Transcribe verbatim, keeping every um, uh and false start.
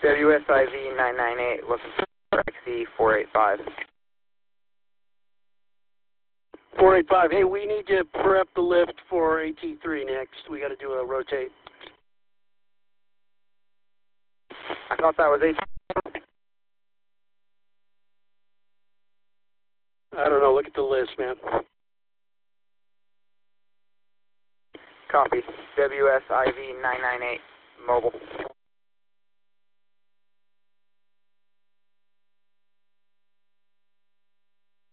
W S I V nine nine eight, looking for X E four eight five. four eight five, hey, we need to prep the lift for A T three next. We got to do a rotate. I thought that was A. I don't know, look at the list, man. Copy. W S I V nine nine eight, mobile.